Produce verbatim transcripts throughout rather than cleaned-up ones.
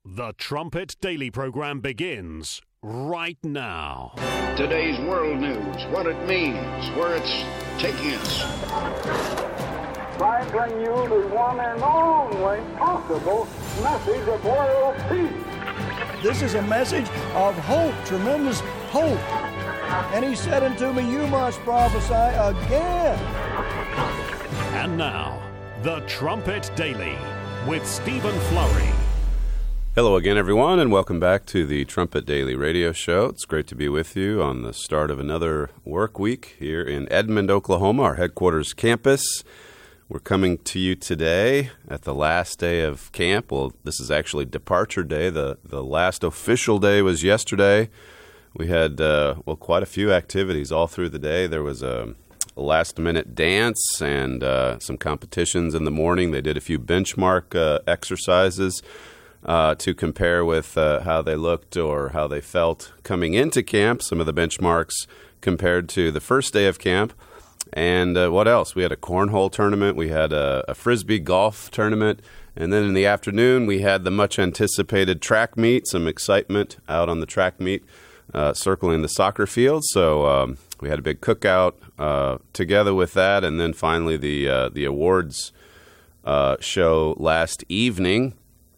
The Trumpet Daily program begins right now. Today's world news, what it means, where it's taking us. I bring you the one and only possible message of world peace. This is a message of hope, tremendous hope. And he said unto me, you must prophesy again. And now, The Trumpet Daily with Stephen Flurry. Hello again, everyone, and welcome back to the Trumpet Daily Radio Show. It's great to be with you on the start of another work week here in Edmond, Oklahoma, our headquarters campus. We're coming to you today at the last day of camp. Well, this is actually departure day. The, the last official day was yesterday. We had, uh, well, quite a few activities all through the day. There was a, a last-minute dance and uh, some competitions in the morning. They did a few benchmark uh, exercises Uh, to compare with uh, how they looked or how they felt coming into camp, some of the benchmarks compared to the first day of camp. And uh, what else? We had a cornhole tournament. We had a, a frisbee golf tournament. And then in the afternoon, we had the much-anticipated track meet, some excitement out on the track meet, uh, circling the soccer field. So um, we had a big cookout uh, together with that. And then finally the, uh, the awards uh, show last evening.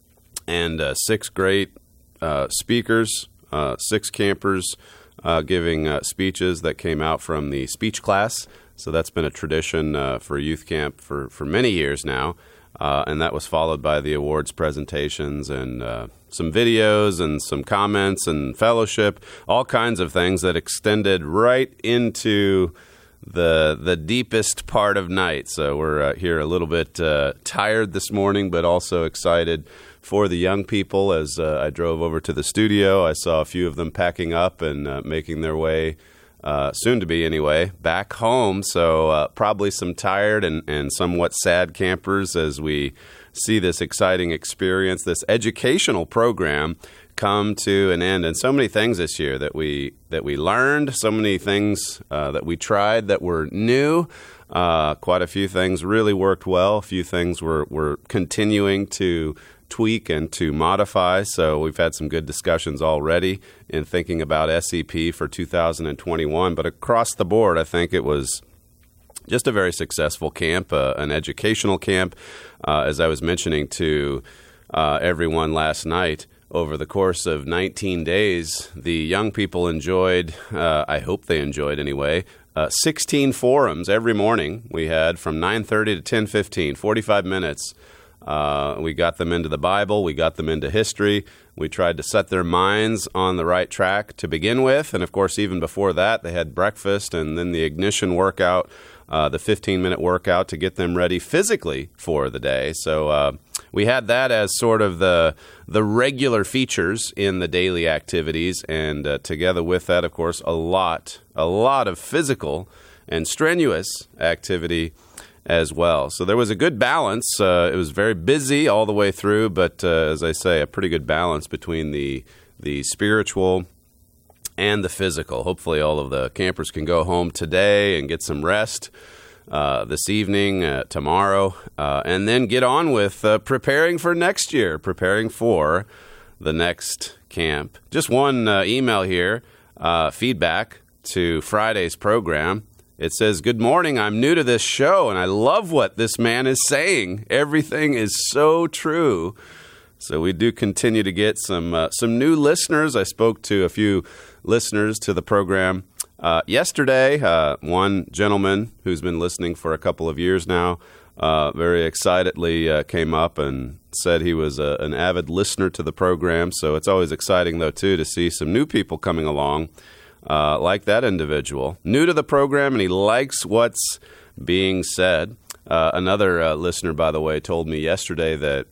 And uh, six great uh, speakers, uh, six campers uh, giving uh, speeches that came out from the speech class. So that's been a tradition uh, for youth camp for, for many years now. Uh, and that was followed by the awards presentations and uh, some videos and some comments and fellowship, all kinds of things that extended right into the the deepest part of night. So we're uh, here a little bit uh, tired this morning, but also excited for the young people. As uh, I drove over to the studio, I saw a few of them packing up and uh, making their way, uh, soon to be anyway, back home. So uh, probably some tired and, and somewhat sad campers as we see this exciting experience, this educational program come to an end. And so many things this year that we that we learned, so many things uh, that we tried that were new. Uh, quite a few things really worked well. A few things we're, we're continuing to tweak and to modify. So we've had some good discussions already in thinking about S E P for two thousand twenty-one. But across the board, I think it was just a very successful camp, uh, an educational camp. Uh, as I was mentioning to uh, everyone last night, over the course of nineteen days, the young people enjoyed, uh, I hope they enjoyed anyway, uh, sixteen forums every morning. We had from nine thirty to ten fifteen, forty-five minutes. Uh, we got them into the Bible. We got them into history. We tried to set their minds on the right track to begin with. And, of course, even before that, they had breakfast and then the ignition workout, uh, the fifteen-minute workout to get them ready physically for the day. So uh, we had that as sort of the the regular features in the daily activities. And uh, together with that, of course, a lot, a lot of physical and strenuous activity as well. So there was a good balance. Uh, it was very busy all the way through, but uh, as I say, a pretty good balance between the the spiritual and the physical. Hopefully all of the campers can go home today and get some rest uh, this evening, uh, tomorrow, uh, and then get on with uh, preparing for next year, preparing for the next camp. Just one uh, email here, uh, feedback to Friday's program. It says, "Good morning, I'm new to this show, and I love what this man is saying. Everything is so true." So we do continue to get some uh, some new listeners. I spoke to a few listeners to the program uh, yesterday. Uh, one gentleman who's been listening for a couple of years now uh, very excitedly uh, came up and said he was a, an avid listener to the program. So it's always exciting, though, too, to see some new people coming along. Uh, like that individual, new to the program, and he likes what's being said. Uh, another uh, listener, by the way, told me yesterday that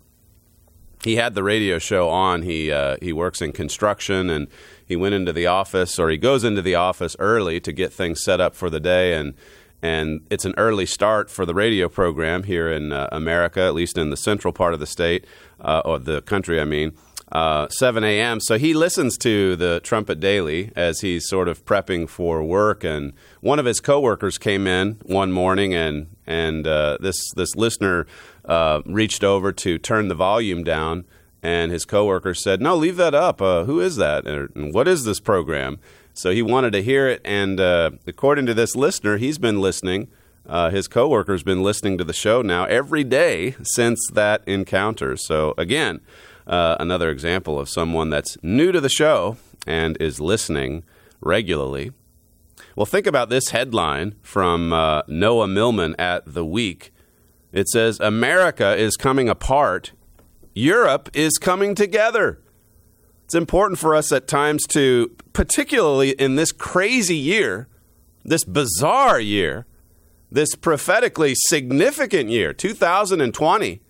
he had the radio show on. He uh, he works in construction, and he went into the office, or he goes into the office early to get things set up for the day, and and it's an early start for the radio program here in uh, America, at least in the central part of the state, uh, or the country, I mean. Uh, seven a.m. So he listens to the Trumpet Daily as he's sort of prepping for work. And one of his coworkers came in one morning, and and uh, this this listener uh, reached over to turn the volume down And his coworker said, no, leave that up. Uh, who is that? And what is this program? So he wanted to hear it. And uh, according to this listener, he's been listening. Uh, his coworker's been listening to the show now every day since that encounter. So again, uh, another example of someone that's new to the show and is listening regularly. Well, think about this headline from uh, Noah Millman at The Week. It says, America is coming apart. Europe is coming together. It's important for us at times to, particularly in this crazy year, this bizarre year, this prophetically significant year, two thousand twenty,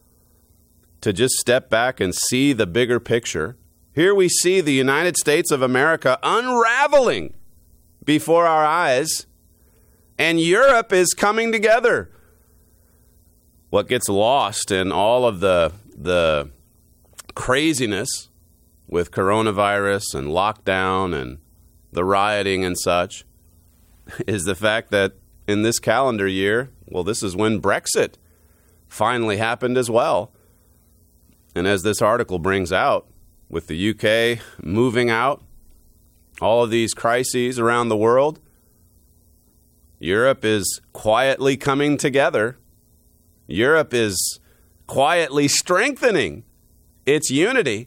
to just step back and see the bigger picture. Here we see the United States of America unraveling before our eyes, and Europe is coming together. What gets lost in all of the the craziness with coronavirus and lockdown and the rioting and such is the fact that in this calendar year, well, this is when Brexit finally happened as well. And as this article brings out, with the U K moving out, all of these crises around the world, Europe is quietly coming together. Europe is quietly strengthening its unity.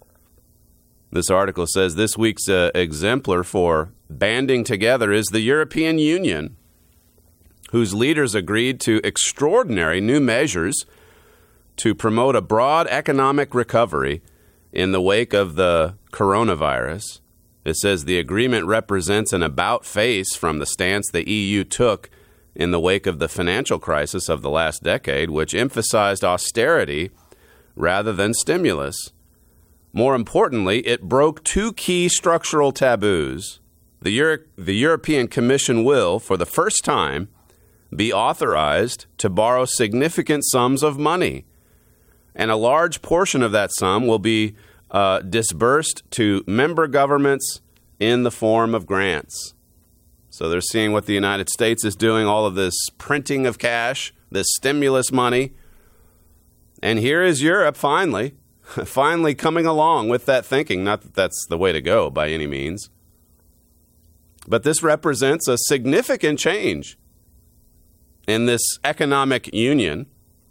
This article says this week's uh, exemplar for banding together is the European Union, whose leaders agreed to extraordinary new measures to promote a broad economic recovery in the wake of the coronavirus. It says the agreement represents an about-face from the stance the E U took in the wake of the financial crisis of the last decade, which emphasized austerity rather than stimulus. More importantly, it broke two key structural taboos. The, Euro- the European Commission will, for the first time, be authorized to borrow significant sums of money, and a large portion of that sum will be uh, disbursed to member governments in the form of grants. So they're seeing what the United States is doing, all of this printing of cash, this stimulus money. And here is Europe finally, finally coming along with that thinking. Not that that's the way to go by any means. But this represents a significant change in this economic union.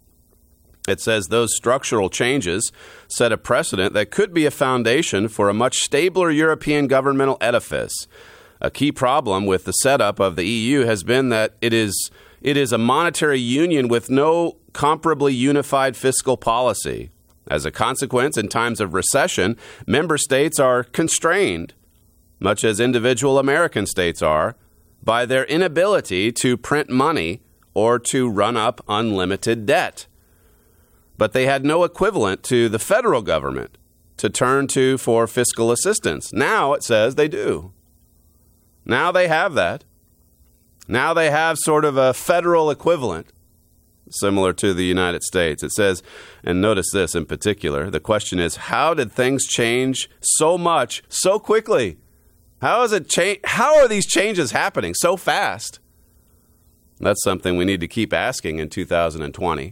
It says those structural changes set a precedent that could be a foundation for a much stabler European governmental edifice. A key problem with the setup of the E U has been that it is it is a monetary union with no comparably unified fiscal policy. As a consequence, in times of recession, member states are constrained, much as individual American states are, by their inability to print money or to run up unlimited debt. But they had no equivalent to the federal government to turn to for fiscal assistance. Now it says they do. Now they have that. Now they have sort of a federal equivalent, similar to the United States. It says, and notice this in particular, the question is, how did things change so much so quickly? How is it cha- How are these changes happening so fast? That's something we need to keep asking in two thousand twenty.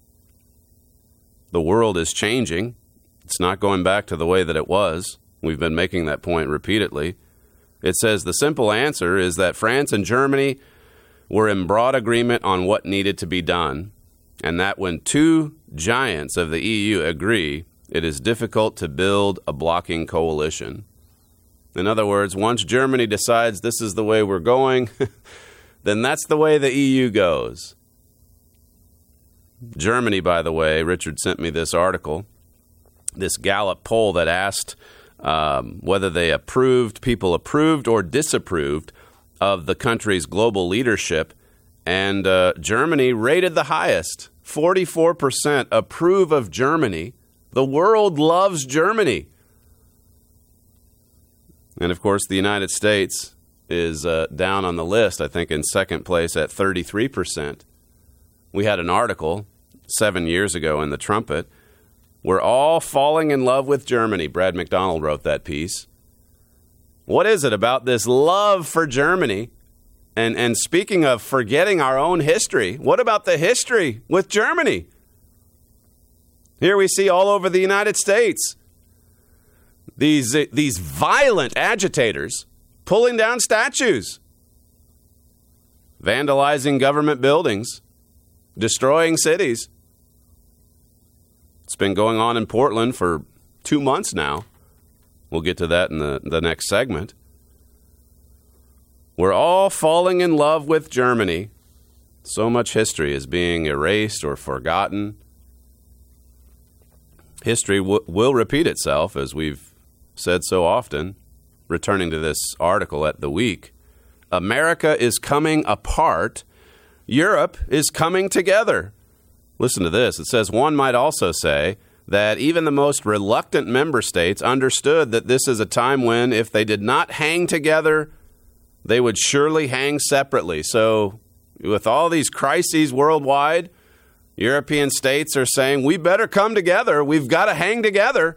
The world is changing. It's not going back to the way that it was. We've been making that point repeatedly. It says the simple answer is that France and Germany were in broad agreement on what needed to be done, and that when two giants of the E U agree, it is difficult to build a blocking coalition. In other words, once Germany decides this is the way we're going, then that's the way the E U goes. Germany, by the way, Richard sent me this article, this Gallup poll that asked um, whether they approved, people approved or disapproved of the country's global leadership, and uh, Germany rated the highest. forty-four percent approve of Germany. The world loves Germany. And, of course, the United States is uh, down on the list, I think, in second place at thirty-three percent. We had an article seven years ago in the Trumpet. We're all falling in love with Germany. Brad McDonald wrote that piece. What is it about this love for Germany? And, and speaking of forgetting our own history, what about the history with Germany? Here we see all over the United States these, uh, these violent agitators pulling down statues, vandalizing government buildings, destroying cities. It's been going on in Portland for two months now. We'll get to that in the, the next segment. We're all falling in love with Germany. So much history is being erased or forgotten. History w- will repeat itself, as we've said so often, returning to this article at The Week. America is coming apart. Europe is coming together. Listen to this. It says, one might also say that even the most reluctant member states understood that this is a time when, if they did not hang together, they would surely hang separately. So with all these crises worldwide, European states are saying, we better come together. We've got to hang together,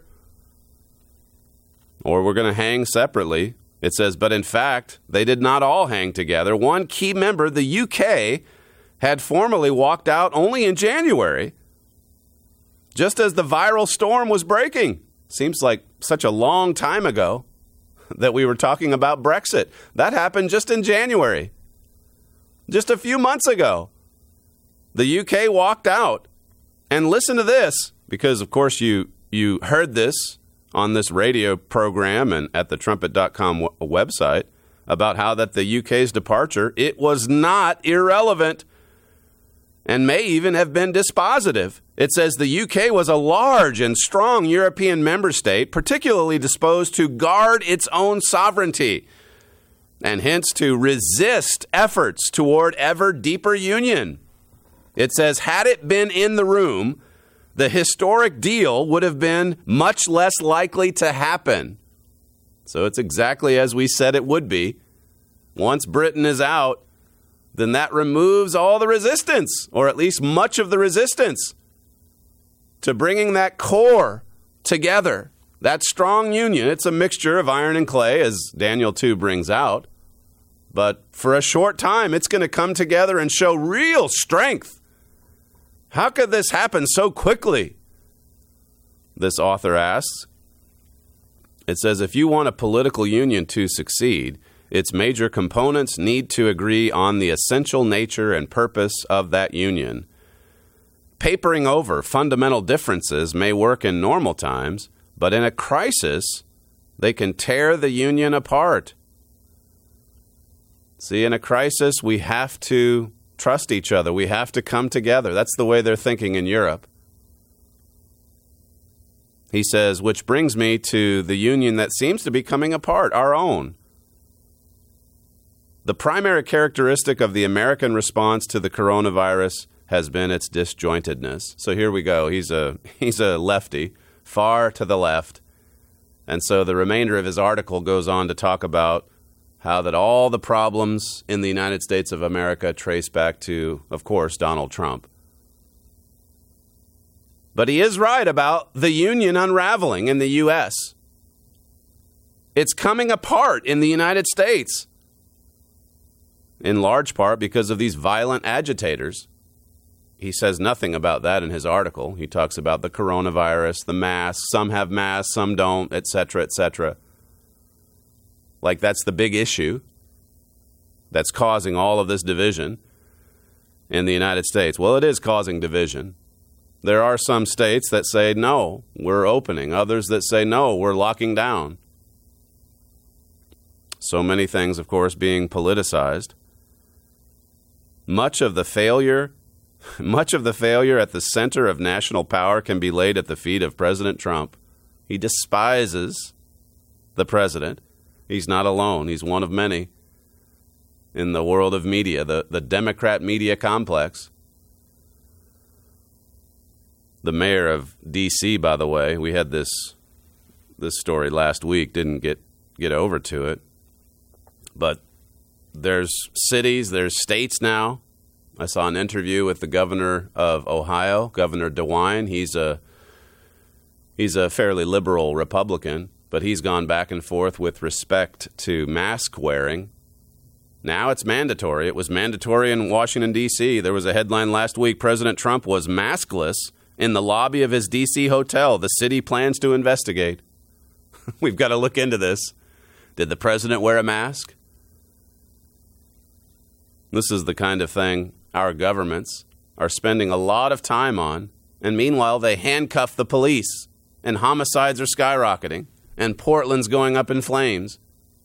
or we're going to hang separately. It says, but in fact, they did not all hang together. One key member, the U K, had formally walked out only in January, just as the viral storm was breaking. Seems like such a long time ago that we were talking about Brexit. That happened just in January, just a few months ago. The U K walked out. And listen to this, because, of course, you, you heard this on this radio program and at the trumpet dot com w- website about how that the U K's departure, it was not irrelevant and may even have been dispositive. It says the U K was a large and strong European member state, particularly disposed to guard its own sovereignty and hence to resist efforts toward ever deeper union. It says, had it been in the room, the historic deal would have been much less likely to happen. So it's exactly as we said it would be. Once Britain is out, then that removes all the resistance, or at least much of the resistance, to bringing that core together, that strong union. It's a mixture of iron and clay, as Daniel two brings out. But for a short time, it's going to come together and show real strength. How could this happen so quickly? This author asks. It says, if you want a political union to succeed, its major components need to agree on the essential nature and purpose of that union. Papering over fundamental differences may work in normal times, but in a crisis, they can tear the union apart. See, in a crisis, we have to trust each other. We have to come together. That's the way they're thinking in Europe. He says, which brings me to the union that seems to be coming apart, our own. The primary characteristic of the American response to the coronavirus has been its disjointedness. So here we go. He's a he's a lefty, far to the left. And so the remainder of his article goes on to talk about how that all the problems in the United States of America trace back to, of course, Donald Trump. But he is right about the union unraveling in the U S. It's coming apart in the United States, in large part because of these violent agitators. He says nothing about that in his article. He talks about the coronavirus, the masks. Some have masks, some don't, et cetera, et cetera. Like that's the big issue that's causing all of this division in the United States. Well, it is causing division. There are some states that say, no, we're opening. Others that say, no, we're locking down. So many things, of course, being politicized. Much of the failure, much of the failure at the center of national power can be laid at the feet of President Trump. He despises the president. He's not alone. He's one of many in the world of media, the, the Democrat media complex. The mayor of D C, by the way, we had this this story last week, didn't get, get over to it. But there's cities, there's states now. I saw an interview with the governor of Ohio, Governor DeWine. He's a he's a fairly liberal Republican. But he's gone back and forth with respect to mask wearing. Now it's mandatory. It was mandatory in Washington, D C. There was a headline last week, President Trump was maskless in the lobby of his D C hotel. The city plans to investigate. We've got to look into this. Did the president wear a mask? This is the kind of thing our governments are spending a lot of time on, and meanwhile they handcuff the police, and homicides are skyrocketing, and Portland's going up in flames.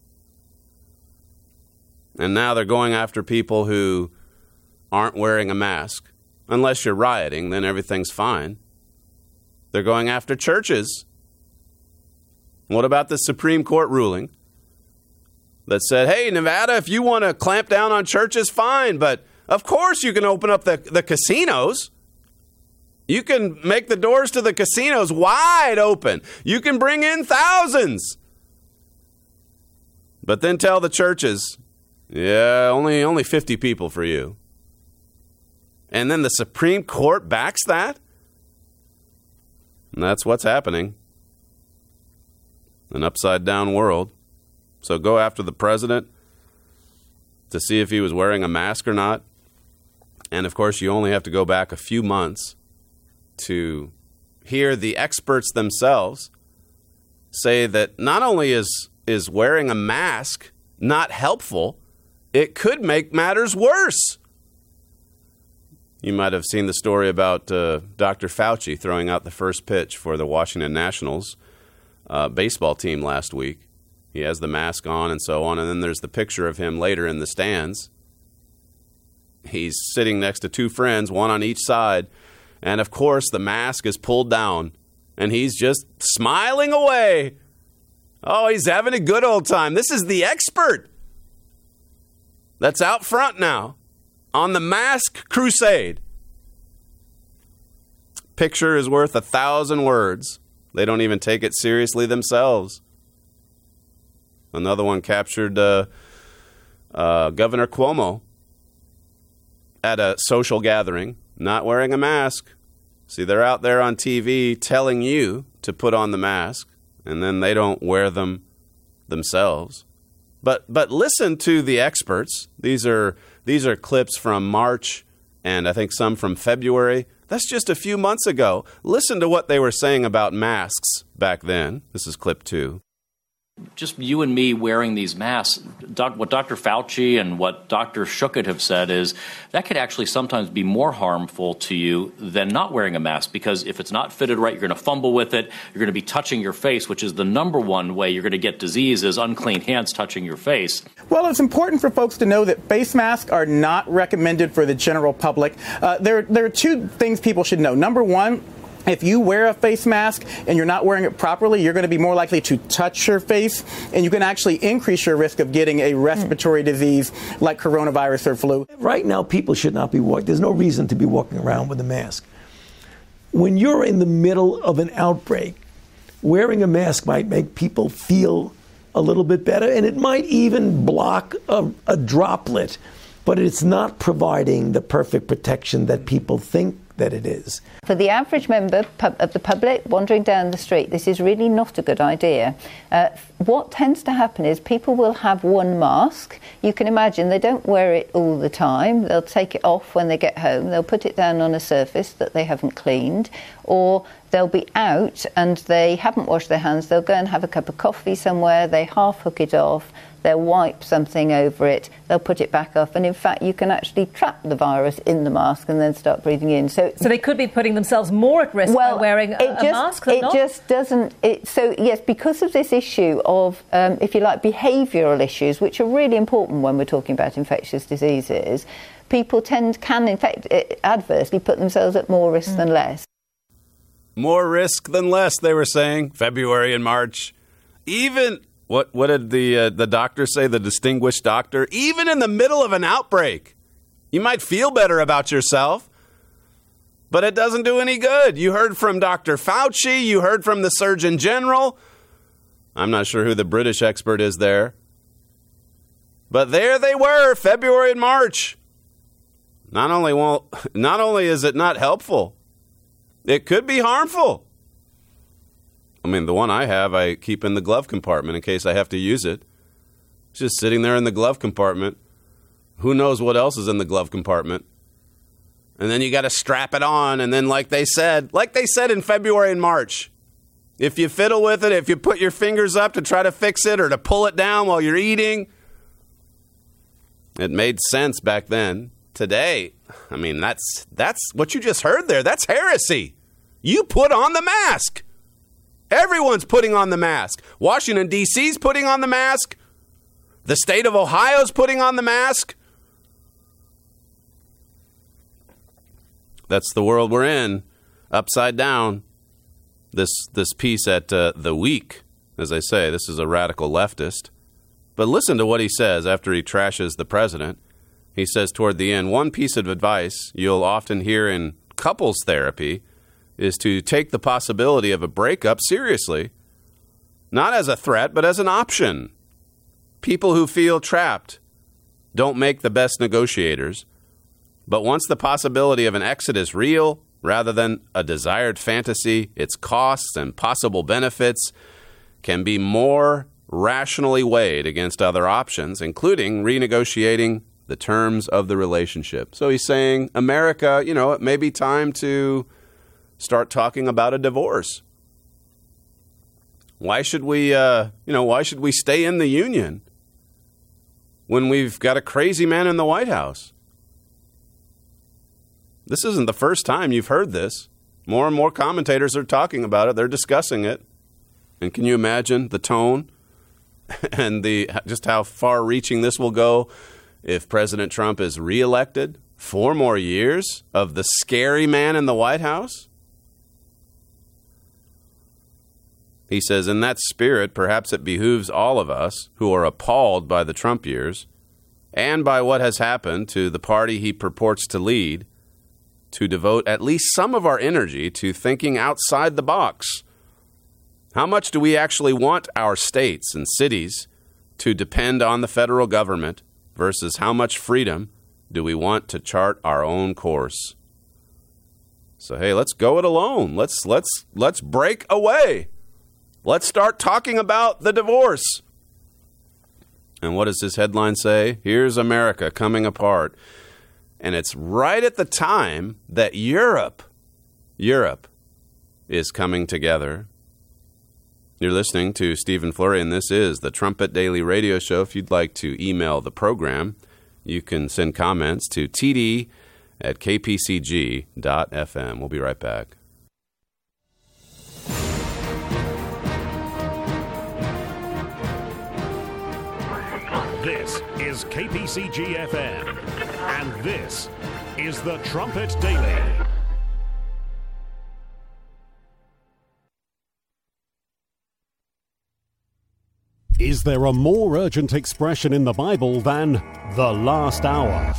And now they're going after people who aren't wearing a mask. Unless you're rioting, then everything's fine. They're going after churches. What about the Supreme Court ruling that said, hey, Nevada, if you want to clamp down on churches, fine, but of course you can open up the, the casinos. You can make the doors to the casinos wide open. You can bring in thousands. But then tell the churches, yeah, only only fifty people for you. And then the Supreme Court backs that? And that's what's happening. An upside-down world. So go after the president to see if he was wearing a mask or not. And, of course, you only have to go back a few months to hear the experts themselves say that not only is, is wearing a mask not helpful, it could make matters worse. You might have seen the story about uh, Doctor Fauci throwing out the first pitch for the Washington Nationals uh, baseball team last week. He has the mask on and so on, and then there's the picture of him later in the stands. He's sitting next to two friends, one on each side, and of course the mask is pulled down, and he's just smiling away. Oh, he's having a good old time. This is the expert that's out front now on the mask crusade. Picture is worth a thousand words. They don't even take it seriously themselves. Another one captured uh, uh, Governor Cuomo at a social gathering, not wearing a mask. See, they're out there on T V telling you to put on the mask, and then they don't wear them themselves. But but listen to the experts. These are these are clips from March and I think some from February. That's just a few months ago. Listen to what they were saying about masks back then. This is clip two. Just you and me wearing these masks, doc, what Doctor Fauci and what Doctor Schuchat have said is that could actually sometimes be more harmful to you than not wearing a mask, because if it's not fitted right, you're going to fumble with it. You're going to be touching your face, which is the number one way you're going to get disease is unclean hands touching your face. Well, it's important for folks to know that face masks are not recommended for the general public. Uh, there, there are two things people should know. Number one, if you wear a face mask and you're not wearing it properly, you're going to be more likely to touch your face, and you can actually increase your risk of getting a respiratory disease like coronavirus or flu. Right now, people should not be walking. There's no reason to be walking around with a mask. When you're in the middle of an outbreak, wearing a mask might make people feel a little bit better, and it might even block a, a droplet, but it's not providing the perfect protection that people think that it is. For the average member of the public wandering down the street, this is really not a good idea. Uh, what tends to happen is people will have one mask. You can imagine they don't wear it all the time. They'll take it off when they get home. They'll put it down on a surface that they haven't cleaned, or they'll be out and they haven't washed their hands. They'll go and have a cup of coffee somewhere. They half hook it off. They'll wipe something over it, they'll put it back off, and in fact you can actually trap the virus in the mask and then start breathing in. So, so they could be putting themselves more at risk well, by wearing a, it just, a mask than it not? just doesn't. It, so yes, because of this issue of, um, if you like, behavioural issues, which are really important when we're talking about infectious diseases, people tend can in fact adversely put themselves at more risk mm. than less. More risk than less, they were saying, February and March. Even... What what did the uh, the doctor say, the distinguished doctor? Even in the middle of an outbreak, you might feel better about yourself, but it doesn't do any good. You heard from Doctor Fauci. You heard from the Surgeon General. I'm not sure who the British expert is there. But there they were, February and March. Not only won't, not only is it not helpful, it could be harmful. I mean, the one I have, I keep in the glove compartment in case I have to use it. It's just sitting there in the glove compartment. Who knows what else is in the glove compartment? And then you got to strap it on. And then like they said, like they said in February and March, if you fiddle with it, if you put your fingers up to try to fix it or to pull it down while you're eating, it made sense back then. Today, I mean, that's that's what you just heard there. That's heresy. You put on the mask. Everyone's putting on the mask. Washington, D C's putting on the mask. The state of Ohio's putting on the mask. That's the world we're in, upside down. This this piece at uh, The Week, as I say, this is a radical leftist. But listen to what he says after he trashes the president. He says toward the end, one piece of advice you'll often hear in couples therapy is to take the possibility of a breakup seriously, not as a threat, but as an option. People who feel trapped don't make the best negotiators, but once the possibility of an exit is real, rather than a desired fantasy, its costs and possible benefits can be more rationally weighed against other options, including renegotiating the terms of the relationship. So he's saying, America, you know, it may be time to start talking about a divorce. Why should we, uh, you know, why should we stay in the union when we've got a crazy man in the White House? This isn't the first time you've heard this. More and more commentators are talking about it. They're discussing it. And can you imagine the tone and the just how far-reaching this will go if President Trump is reelected? Four more years of the scary man in the White House? He says, in that spirit, perhaps it behooves all of us who are appalled by the Trump years and by what has happened to the party he purports to lead to devote at least some of our energy to thinking outside the box. How much do we actually want our states and cities to depend on the federal government versus how much freedom do we want to chart our own course? So, hey, let's go it alone. Let's let's let's break away. Let's start talking about the divorce. And what does this headline say? Here's America coming apart. And it's right at the time that Europe, Europe is coming together. You're listening to Stephen Flurry, and this is the Trumpet Daily Radio Show. If you'd like to email the program, you can send comments to t d at k p c g dot f m. We'll be right back. This is K P C G F M, and this is the Trumpet Daily. Is there a more urgent expression in the Bible than the last hour?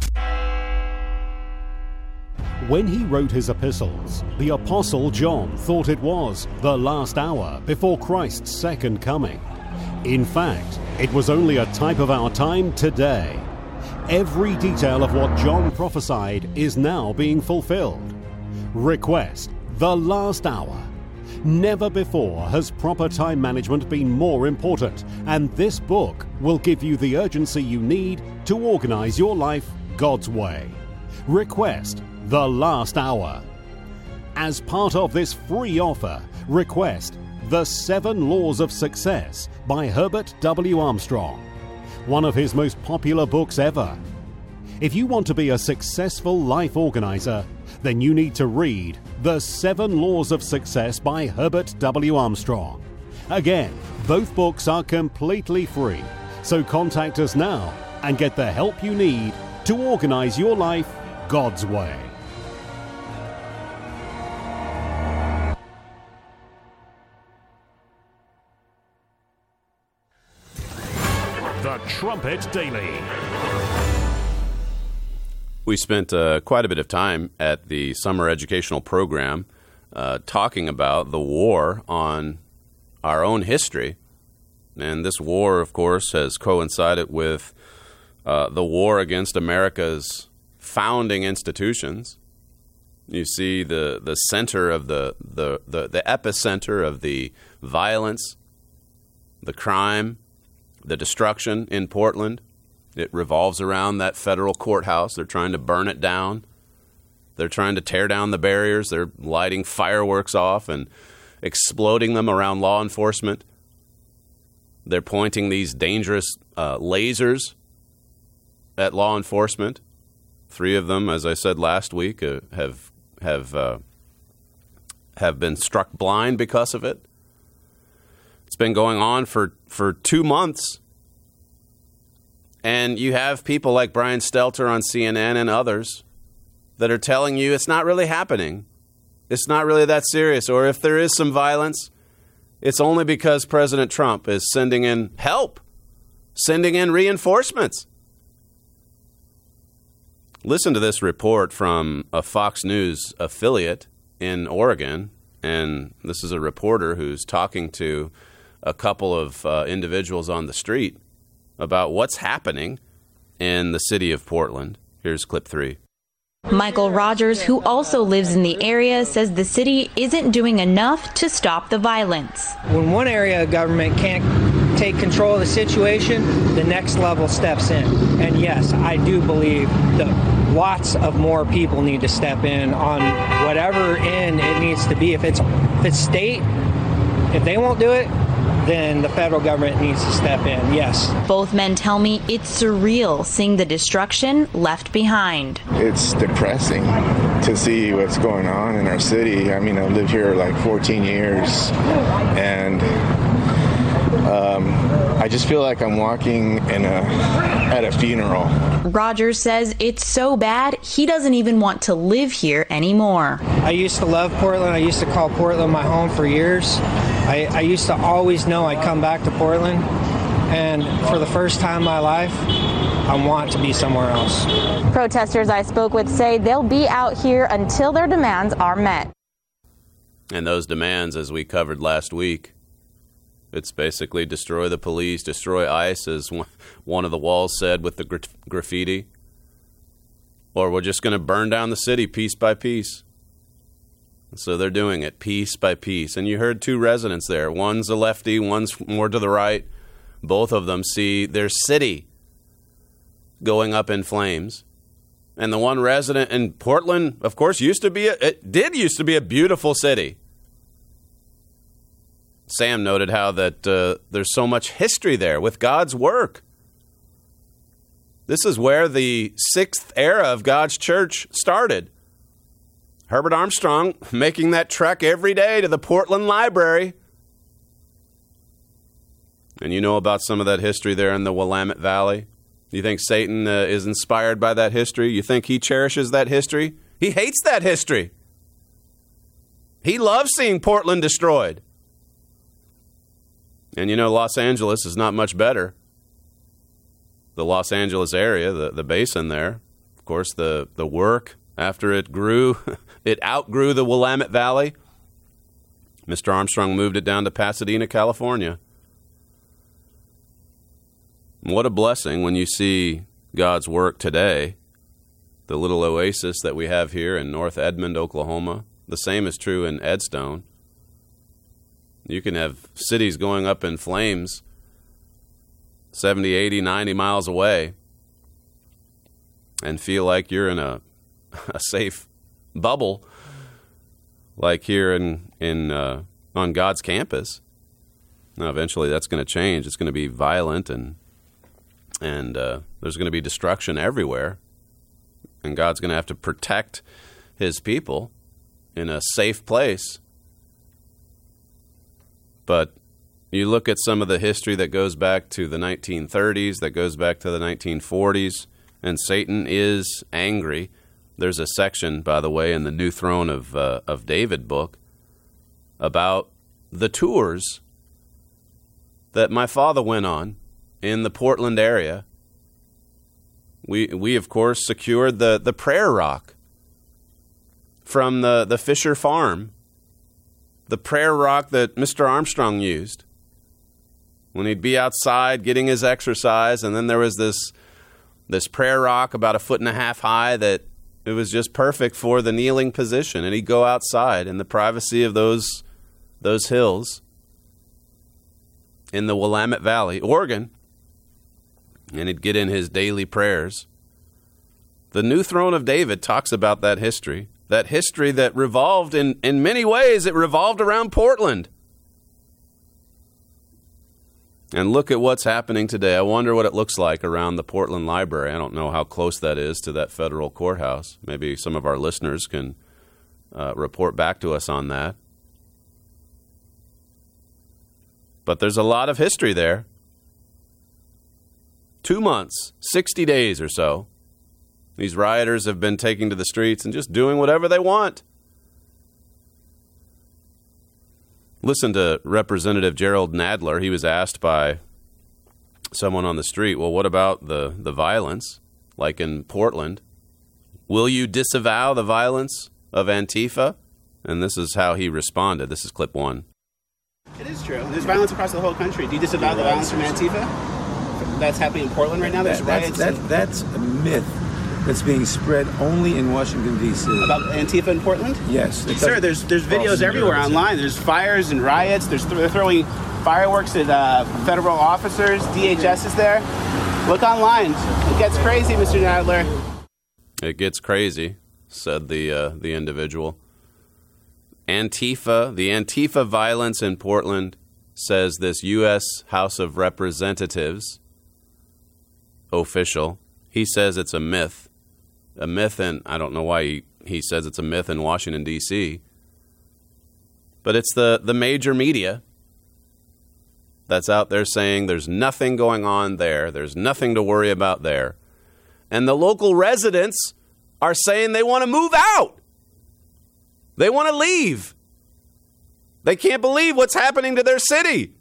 When he wrote his epistles, the Apostle John thought it was the last hour before Christ's second coming. In fact, it was only a type of our time today. Every detail of what John prophesied is now being fulfilled. Request the last hour. Never before has proper time management been more important, and this book will give you the urgency you need to organize your life God's way. Request the last hour. As part of this free offer, request The Seven Laws of Success by Herbert W. Armstrong, one of his most popular books ever. If you want to be a successful life organizer, then you need to read The Seven Laws of Success by Herbert W. Armstrong. Again, both books are completely free, so contact us now and get the help you need to organize your life God's way. The Trumpet Daily. We spent uh, quite a bit of time at the summer educational program uh, talking about the war on our own history. And this war, of course, has coincided with uh, the war against America's founding institutions. You see the, the center of the, the, the, the epicenter of the violence, the crime, the destruction in Portland. It revolves around that federal courthouse. They're trying to burn it down. They're trying to tear down the barriers. They're lighting fireworks off and exploding them around law enforcement. They're pointing these dangerous uh, lasers at law enforcement. Three of them, as I said last week, uh, have have uh, have been struck blind because of it. It's been going on for, for two months. And you have people like Brian Stelter on C N N and others that are telling you it's not really happening. It's not really that serious. Or if there is some violence, it's only because President Trump is sending in help, sending in reinforcements. Listen to this report from a Fox News affiliate in Oregon. And this is a reporter who's talking to a couple of uh, individuals on the street about what's happening in the city of Portland. Here's clip three. Michael Rogers, who also lives in the area, says the city isn't doing enough to stop the violence. When one area of government can't take control of the situation, the next level steps in. And yes, I do believe that lots of more people need to step in on whatever end it needs to be. If it's, if it's state, if they won't do it, then the federal government needs to step in, yes. Both men tell me it's surreal seeing the destruction left behind. It's depressing to see what's going on in our city. I mean, I've lived here like fourteen years, and um, I just feel like I'm walking in a at a funeral. Rogers says it's so bad he doesn't even want to live here anymore. I used to love Portland. I used to call Portland my home for years. I, I used to always know I'd come back to Portland, and for the first time in my life, I want to be somewhere else. Protesters I spoke with say they'll be out here until their demands are met. And those demands, as we covered last week, it's basically destroy the police, destroy ICE, as one of the walls said with the gra- graffiti. Or we're just going to burn down the city piece by piece. So they're doing it piece by piece. And you heard two residents there. One's a lefty, one's more to the right. Both of them see their city going up in flames. And the one resident in Portland, of course, used to be a, it did used to be a beautiful city. Sam noted how that uh, there's so much history there with God's work. This is where the sixth era of God's church started. Herbert Armstrong making that trek every day to the Portland Library. And you know about some of that history there in the Willamette Valley. You think Satan uh, is inspired by that history? You think he cherishes that history? He hates that history. He loves seeing Portland destroyed. And you know, Los Angeles is not much better. The Los Angeles area, the, the basin there, of course, the, the work after it grew, it outgrew the Willamette Valley. Mister Armstrong moved it down to Pasadena, California. What a blessing when you see God's work today. The little oasis that we have here in North Edmond, Oklahoma. The same is true in Edstone. You can have cities going up in flames seventy, eighty, ninety miles away and feel like you're in a, a safe bubble like here in, in uh, on God's campus. Now, eventually that's going to change. It's going to be violent and and uh, there's going to be destruction everywhere. And God's going to have to protect his people in a safe place. But you look at some of the history that goes back to the nineteen thirties, that goes back to the nineteen forties, and Satan is angry. There's a section, by the way, in the New Throne of uh, of David book about the tours that my father went on in the Portland area. We, we of course, secured the, the prayer rock from the, the Fisher Farm, the prayer rock that Mister Armstrong used when he'd be outside getting his exercise. And then there was this this prayer rock about a foot and a half high that it was just perfect for the kneeling position. And he'd go outside in the privacy of those those hills in the Willamette Valley, Oregon, and he'd get in his daily prayers. The New Throne of David talks about that history, that history that revolved in, in many ways, it revolved around Portland. And look at what's happening today. I wonder what it looks like around the Portland Library. I don't know how close that is to that federal courthouse. Maybe some of our listeners can uh, report back to us on that. But there's a lot of history there. Two months, sixty days or so, these rioters have been taking to the streets and just doing whatever they want. Listen to Representative Gerald Nadler. He was asked by someone on the street, well, what about the, the violence, like in Portland? Will you disavow the violence of Antifa? And this is how he responded. This is clip one. It is true. There's violence across the whole country. Do you disavow the violence from Antifa? That's happening in Portland right now? There's that, riots. That's, that, that's a myth that's being spread only in Washington, D C About Antifa in Portland? Yes. Sir, there's there's videos everywhere online. There's fires and riots. There's th- they're throwing fireworks at uh, federal officers. D H S is there. Look online. It gets crazy, Mister Nadler. It gets crazy, said the uh, the individual. Antifa, the Antifa violence in Portland, says this U S House of Representatives official. He says it's a myth. A myth, and I don't know why he, he says it's a myth in Washington, D C But it's the, the major media that's out there saying there's nothing going on there. There's nothing to worry about there. And the local residents are saying they want to move out. They want to leave. They can't believe what's happening to their city.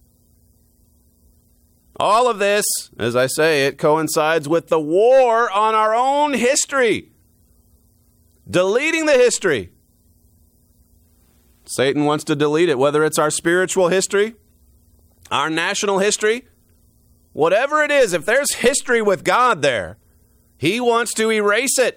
All of this, as I say, it coincides with the war on our own history. Deleting the history. Satan wants to delete it, whether it's our spiritual history, our national history, whatever it is. If there's history with God there, he wants to erase it.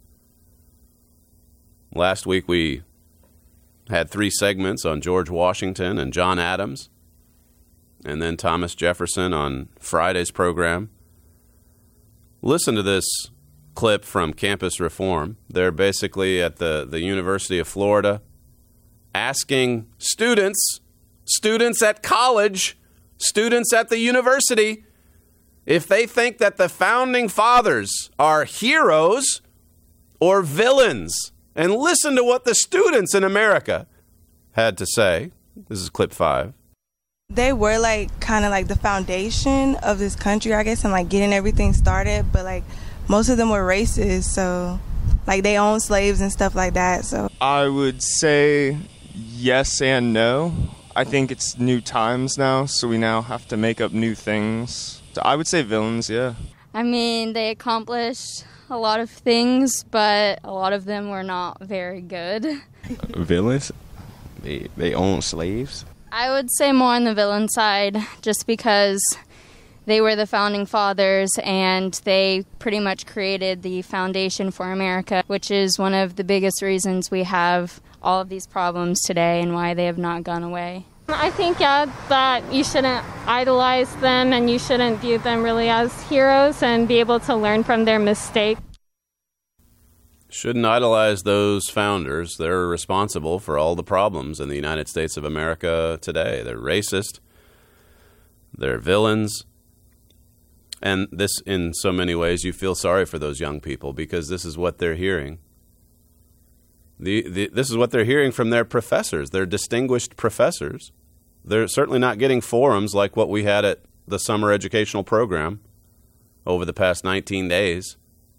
Last week we had three segments on George Washington and John Adams, and then Thomas Jefferson on Friday's program. Listen to this clip from Campus Reform. They're basically at the, the University of Florida asking students, students at college, students at the university, if they think that the Founding Fathers are heroes or villains. And listen to what the students in America had to say. This is clip five. They were like kind of like the foundation of this country, I guess, and like getting everything started. But like most of them were racist, so like they owned slaves and stuff like that. So I would say yes and no. I think it's new times now, so we now have to make up new things. So I would say villains, yeah. I mean, they accomplished a lot of things, but a lot of them were not very good. Villains? They they own slaves? I would say more on the villain side, just because they were the founding fathers and they pretty much created the foundation for America, which is one of the biggest reasons we have all of these problems today and why they have not gone away. I think, yeah, that you shouldn't idolize them and you shouldn't view them really as heroes and be able to learn from their mistakes. Shouldn't idolize those founders. They're responsible for all the problems in the United States of America today. They're racist. They're villains. And this, in so many ways, you feel sorry for those young people because this is what they're hearing. The, the, this is what they're hearing from their professors, their distinguished professors. They're certainly not getting forums like what we had at the summer educational program over the past nineteen days.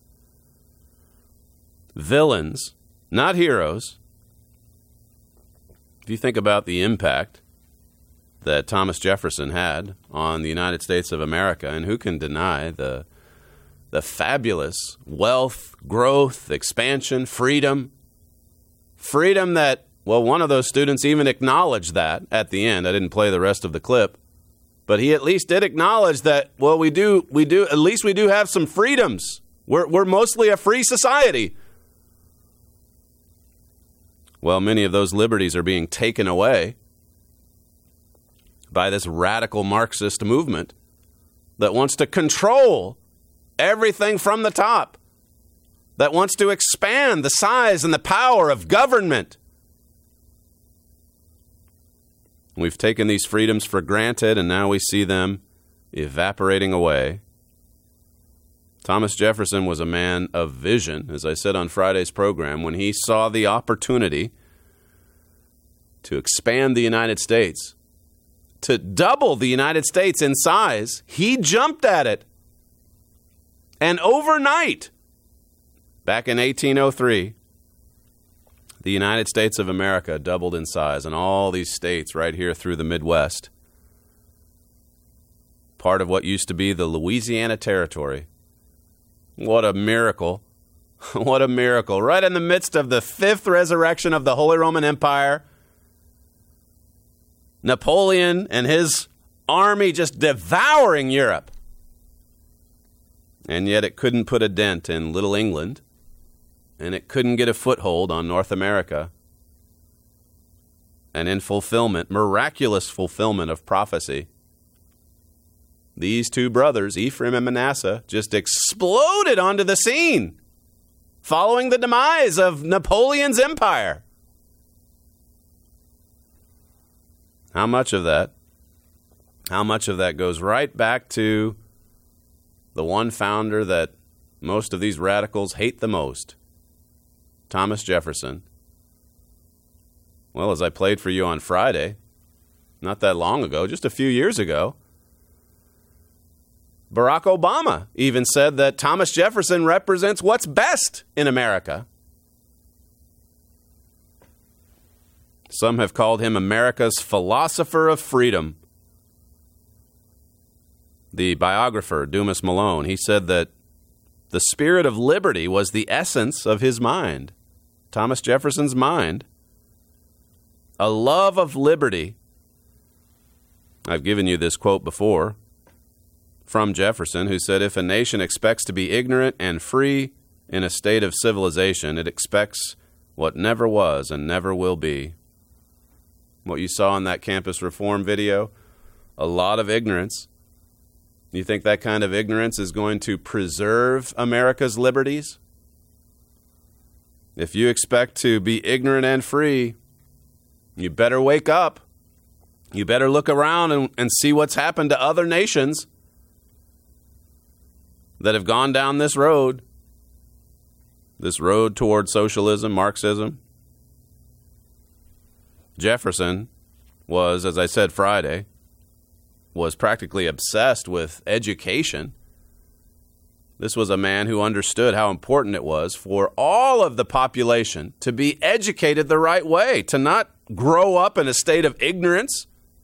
Villains, not heroes. If you think about the impact that Thomas Jefferson had on the United States of America, and who can deny the, the fabulous wealth, growth, expansion, freedom, freedom that, well, one of those students even acknowledged that at the end. I didn't play the rest of the clip, but he at least did acknowledge that, well, we do, we do, at least we do have some freedoms. We're, we're mostly a free society. Well, many of those liberties are being taken away by this radical Marxist movement that wants to control everything from the top. that wants to expand the size and the power of government. We've taken these freedoms for granted, and now we see them evaporating away. Thomas Jefferson was a man of vision, as I said on Friday's program, when he saw the opportunity to expand the United States, to double the United States in size. He jumped at it. And overnight, back in eighteen oh three, the United States of America doubled in size, and all these states right here through the Midwest, part of what used to be the Louisiana Territory. What a miracle. What a miracle. Right in the midst of the fifth resurrection of the Holy Roman Empire, Napoleon and his army just devouring Europe. And yet it couldn't put a dent in Little England, and it couldn't get a foothold on North America. And in fulfillment, miraculous fulfillment of prophecy, these two brothers, Ephraim and Manasseh, just exploded onto the scene following the demise of Napoleon's empire. How much of that, how much of that goes right back to the one founder that most of these radicals hate the most, Thomas Jefferson? Well, as I played for you on Friday, not that long ago, just a few years ago, Barack Obama even said that Thomas Jefferson represents what's best in America. Some have called him America's philosopher of freedom. The biographer, Dumas Malone, he said that the spirit of liberty was the essence of his mind, Thomas Jefferson's mind. A love of liberty. I've given you this quote before from Jefferson, who said, if a nation expects to be ignorant and free in a state of civilization, it expects what never was and never will be. What you saw in that campus reform video, a lot of ignorance. You think that kind of ignorance is going to preserve America's liberties? If you expect to be ignorant and free, you better wake up. You better look around and, and see what's happened to other nations that have gone down this road, this road toward socialism, Marxism. Jefferson was, as I said Friday, was practically obsessed with education. This was a man who understood how important it was for all of the population to be educated the right way, to not grow up in a state of ignorance.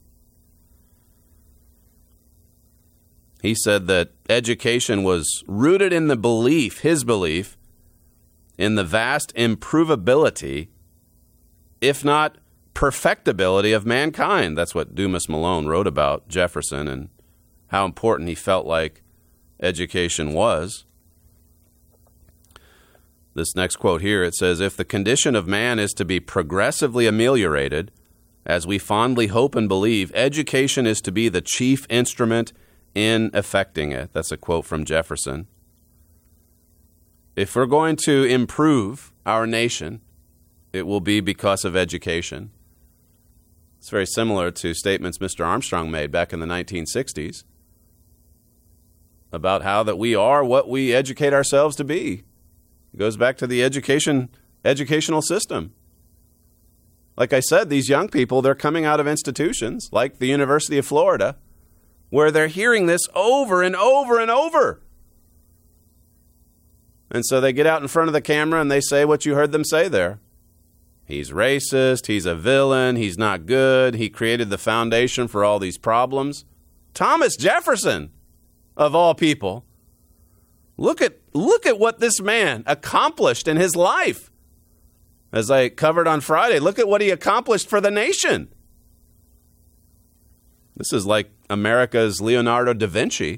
He said that education was rooted in the belief, his belief, in the vast improvability, if not perfectibility, of mankind. That's what Dumas Malone wrote about Jefferson and how important he felt like education was. This next quote here, it says, if the condition of man is to be progressively ameliorated, as we fondly hope and believe, education is to be the chief instrument in effecting it. That's a quote from Jefferson. If we're going to improve our nation, it will be because of education. It's very similar to statements Mister Armstrong made back in the nineteen sixties about how that we are what we educate ourselves to be. It goes back to the education educational system. Like I said, these young people, they're coming out of institutions like the University of Florida, where they're hearing this over and over and over. And so they get out in front of the camera and they say what you heard them say there. He's racist, he's a villain, he's not good, he created the foundation for all these problems. Thomas Jefferson, of all people. Look at, look at what this man accomplished in his life. As I covered on Friday, look at what he accomplished for the nation. This is like America's Leonardo da Vinci.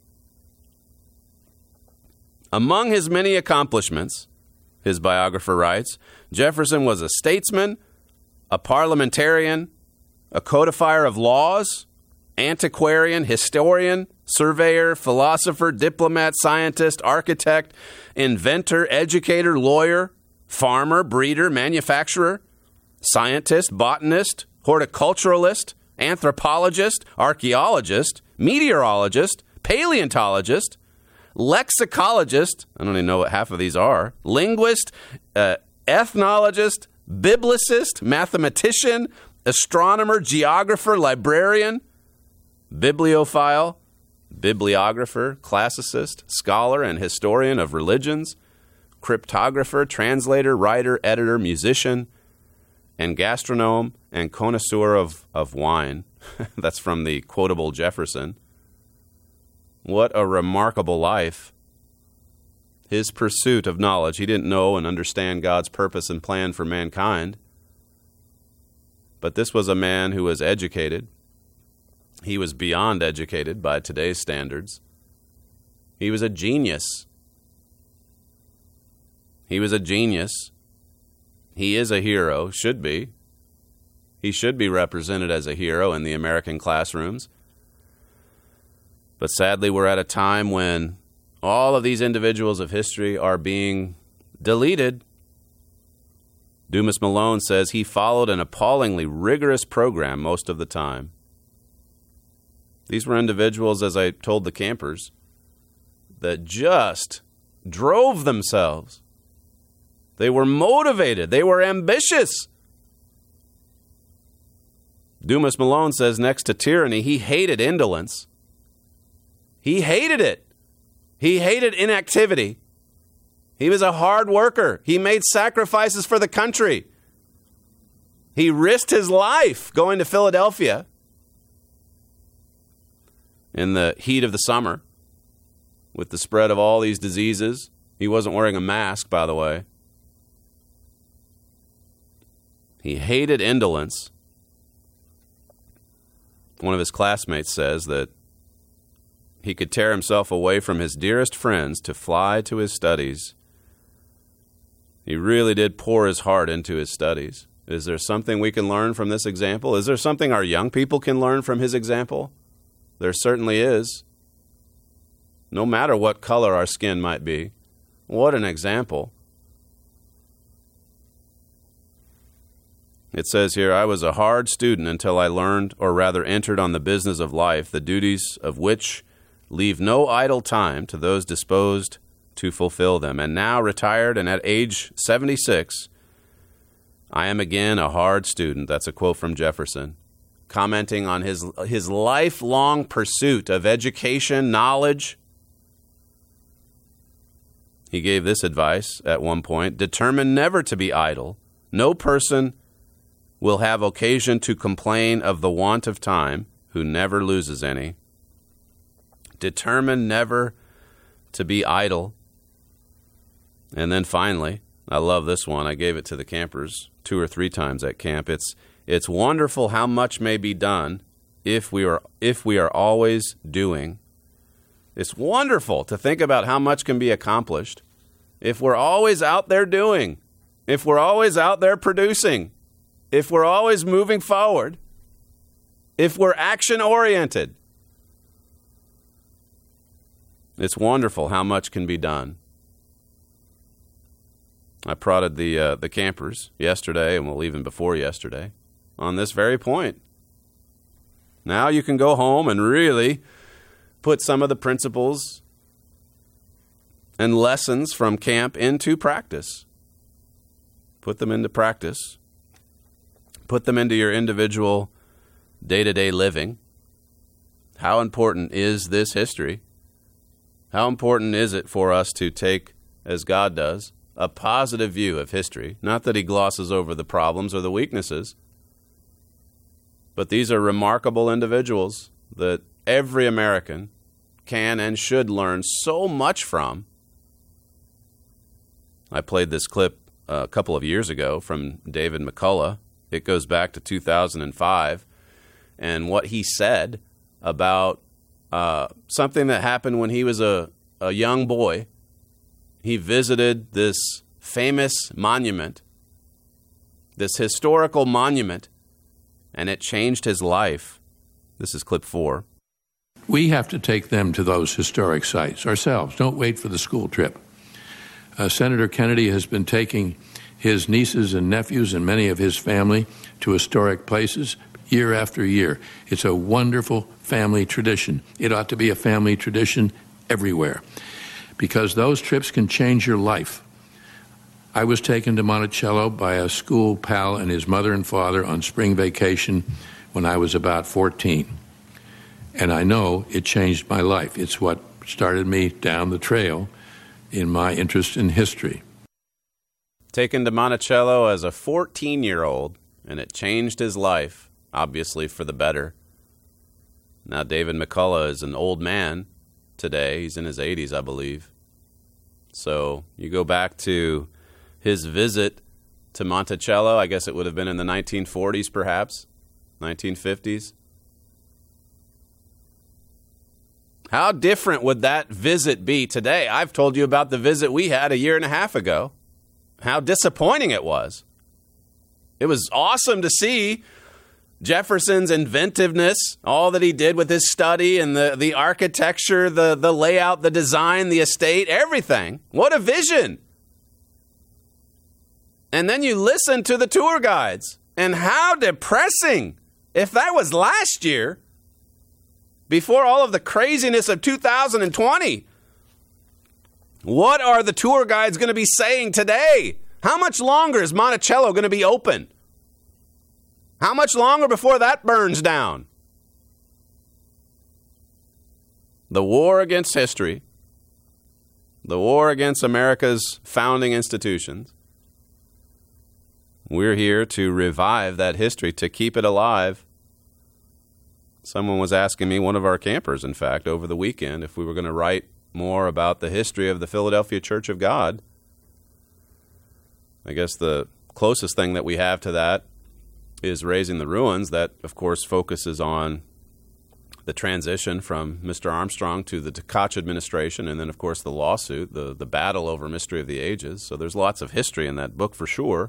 Among his many accomplishments, his biographer writes, Jefferson was a statesman, a parliamentarian, a codifier of laws, antiquarian, historian, surveyor, philosopher, diplomat, scientist, architect, inventor, educator, lawyer, farmer, breeder, manufacturer, scientist, botanist, horticulturalist, anthropologist, archaeologist, meteorologist, paleontologist, lexicologist, I don't even know what half of these are, linguist, uh, ethnologist, biblicist, mathematician, astronomer, geographer, librarian, bibliophile, bibliographer, classicist, scholar and historian of religions, cryptographer, translator, writer, editor, musician, and gastronome and connoisseur of, of wine. That's from the quotable Jefferson. What a remarkable life. His pursuit of knowledge. He didn't know and understand God's purpose and plan for mankind. But this was a man who was educated. He was beyond educated by today's standards. He was a genius. He was a genius. He is a hero, should be. He should be represented as a hero in the American classrooms. But sadly, we're at a time when all of these individuals of history are being deleted. Dumas Malone says he followed an appallingly rigorous program most of the time. These were individuals, as I told the campers, that just drove themselves. They were motivated. They were ambitious. Dumas Malone says next to tyranny, he hated indolence. He hated it. He hated inactivity. He was a hard worker. He made sacrifices for the country. He risked his life going to Philadelphia in the heat of the summer with the spread of all these diseases. He wasn't wearing a mask, by the way. He hated indolence. One of his classmates says that he could tear himself away from his dearest friends to fly to his studies. He really did pour his heart into his studies. Is there something we can learn from this example? Is there something our young people can learn from his example? There certainly is. No matter what color our skin might be. What an example. It says here, I was a hard student until I learned, or rather entered on the business of life, the duties of which leave no idle time to those disposed to fulfill them. And now, retired and at age seventy-six, I am again a hard student. That's a quote from Jefferson, commenting on his, his lifelong pursuit of education, knowledge. He gave this advice at one point, determine never to be idle. No person will have occasion to complain of the want of time who never loses any. Determine never to be idle. And then finally, I love this one. I gave it to the campers two or three times at camp. It's it's wonderful how much may be done if we are if we are always doing. It's wonderful to think about how much can be accomplished if we're always out there doing, if we're always out there producing, if we're always moving forward, if we're action-oriented. It's wonderful how much can be done. I prodded the uh, the campers yesterday, and well, even before yesterday, on this very point. Now you can go home and really put some of the principles and lessons from camp into practice. Put them into practice. Put them into your individual day-to-day living. How important is this history? How important is it for us to take, as God does, a positive view of history? Not that he glosses over the problems or the weaknesses, but these are remarkable individuals that every American can and should learn so much from. I played this clip a couple of years ago from David McCullough. It goes back to two thousand five, and what he said about uh, something that happened when he was a, a young boy. He visited this famous monument, this historical monument, and it changed his life. This is clip four. We have to take them to those historic sites ourselves. Don't wait for the school trip. Uh, Senator Kennedy has been taking his nieces and nephews and many of his family to historic places year after year. It's a wonderful family tradition. It ought to be a family tradition everywhere, because those trips can change your life. I was taken to Monticello by a school pal and his mother and father on spring vacation when I was about fourteen. And I know it changed my life. It's what started me down the trail in my interest in history. Taken to Monticello as a fourteen-year-old, and it changed his life, obviously for the better. Now David McCullough is an old man today. He's in his eighties, I believe. So you go back to his visit to Monticello, I guess it would have been in the nineteen forties perhaps, nineteen fifties. How different would that visit be today? I've told you about the visit we had a year and a half ago. How disappointing it was. It was awesome to see Jefferson's inventiveness, all that he did with his study and the, the architecture, the, the layout, the design, the estate, everything. What a vision. And then you listen to the tour guides, and how depressing. If that was last year, before all of the craziness of two thousand twenty, what are the tour guides going to be saying today? How much longer is Monticello going to be open? How much longer before that burns down? The war against history, the war against America's founding institutions. We're here to revive that history, to keep it alive. Someone was asking me, one of our campers, in fact, over the weekend, if we were going to write more about the history of the Philadelphia Church of God. I guess the closest thing that we have to that is Raising the Ruins. That, of course, focuses on the transition from Mister Armstrong to the Koch administration, and then, of course, the lawsuit, the, the battle over Mystery of the Ages. So there's lots of history in that book for sure.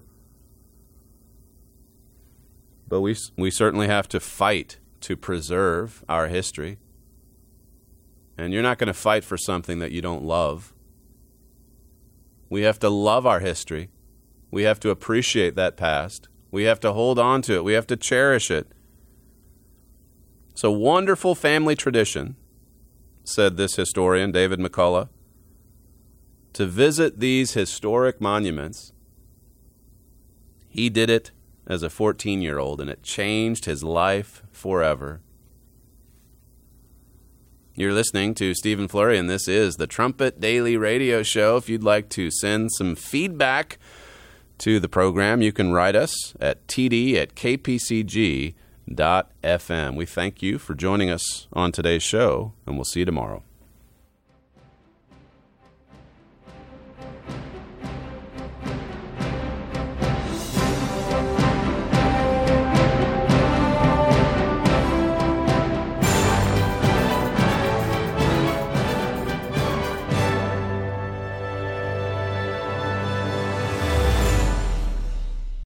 But we we certainly have to fight to preserve our history. And you're not going to fight for something that you don't love. We have to love our history. We have to appreciate that past. We have to hold on to it. We have to cherish it. It's a wonderful family tradition, said this historian, David McCullough, to visit these historic monuments. He did it as a fourteen-year-old, and it changed his life forever. You're listening to Stephen Flurry, and this is the Trumpet Daily Radio Show. If you'd like to send some feedback to the program, you can write us at t d at k p c g dot f m. We thank you for joining us on today's show, and we'll see you tomorrow.